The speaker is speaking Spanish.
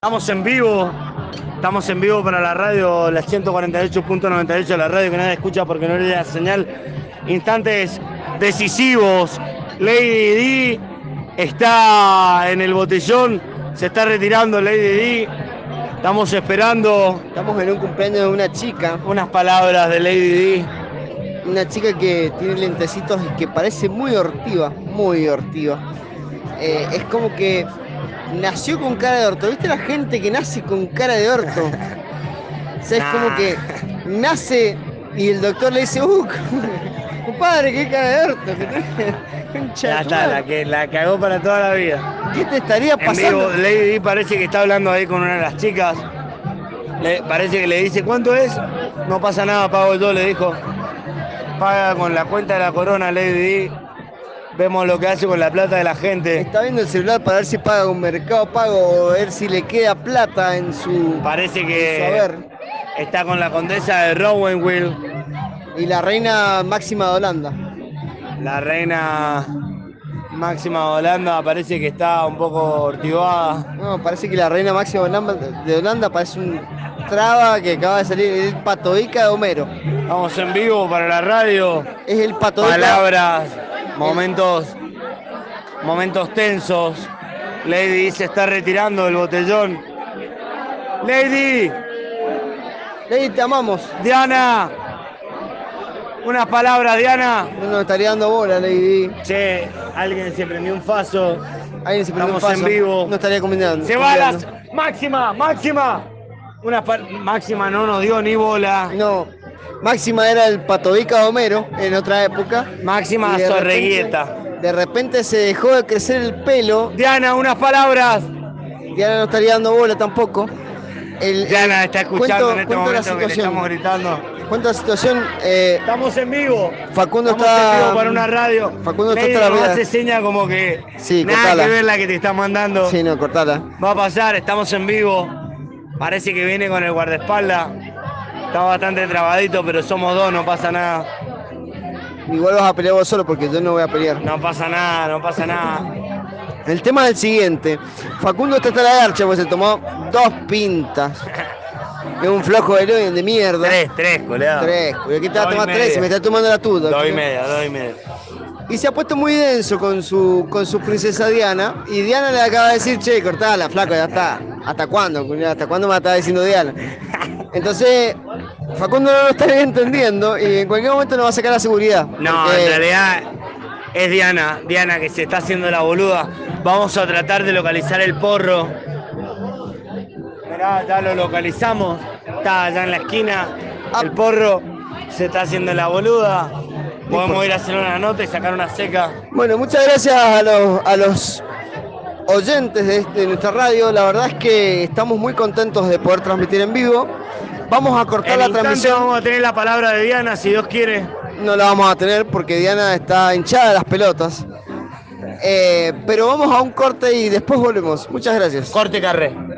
Estamos en vivo para la radio, la 148.98, la radio que nadie escucha porque no le da señal. Instantes decisivos, Lady D está en el botellón, se está retirando Lady D. Estamos esperando. Estamos en un cumpleaños de una chica. Unas palabras de Lady D. Una chica que tiene lentecitos y que parece muy hortiva, muy hortiva. Es como que nació con cara de orto. ¿Viste la gente que nace con cara de orto? O sea, es como que nace y el doctor le dice, compadre, qué cara de orto. Ya está, la cagó para toda la vida. ¿Qué te estaría pasando? En vivo, Lady D parece que está hablando ahí con una de las chicas. Parece que le dice, ¿cuánto es? No pasa nada, pago yo, le dijo. Paga con la cuenta de la corona, Lady D. Vemos lo que hace con la plata de la gente. Está viendo el celular para ver si paga con Mercado Pago o ver si le queda plata en su... Parece que está con la condesa de Rowanville. Y la reina Máxima de Holanda. La reina Máxima de Holanda parece que está un poco ortivada. No, parece que la reina Máxima de Holanda parece un traba que acaba de salir. Es el Patovica de Homero. Estamos en vivo para la radio. Es el Patovica. Palabras, momentos tensos. Lady se está retirando del botellón. Lady, te amamos. Diana, unas palabras, Diana. No nos estaría dando bola, Lady. Che, alguien se prendió un faso. Estamos en vivo. No estaría combinando. Se va a las... Máxima. Máxima no nos dio ni bola. No. Máxima era el Patovica de Homero en otra época. Máxima Zorreguieta. De repente se dejó de crecer el pelo. Diana, unas palabras. Diana no estaría dando bola tampoco. Diana está escuchando en este momento que le estamos gritando. Cuenta la situación. Estamos en vivo. Facundo estamos en vivo para una radio. Facundo Lady está nos hace seña como que sí, nada cortala. que ver la que te está mandando. Sí, no, cortala. Va a pasar, estamos en vivo. Parece que viene con el guardaespaldas. Está bastante trabadito, pero somos dos, no pasa nada. Igual vas a pelear vos solo porque yo no voy a pelear. No pasa nada. El tema es el siguiente. Facundo está hasta la garcha porque se tomó 2 pintas. Es un flojo de mierda. 3, colega. 3. Aquí te va a tomar 3 y me está tomando la tuya. 2 y media. Y se ha puesto muy denso con su princesa Diana. Y Diana le acaba de decir, che, cortala, flaco, ya está. ¿Hasta cuándo? ¿Hasta cuándo me está diciendo Diana? Entonces, Facundo no lo estaría entendiendo y en cualquier momento nos va a sacar la seguridad. No, en realidad es Diana que se está haciendo la boluda. Vamos a tratar de localizar el porro. Mirá, ya lo localizamos. Está allá en la esquina. El porro se está haciendo la boluda. Podemos ir a hacer una nota y sacar una seca. Bueno, muchas gracias a los oyentes de nuestra radio. La verdad es que estamos muy contentos de poder transmitir en vivo. Vamos a cortar la transmisión. Vamos a tener la palabra de Diana, si Dios quiere. No la vamos a tener porque Diana está hinchada de las pelotas. Pero vamos a un corte y después volvemos. Muchas gracias. Corte, Carré.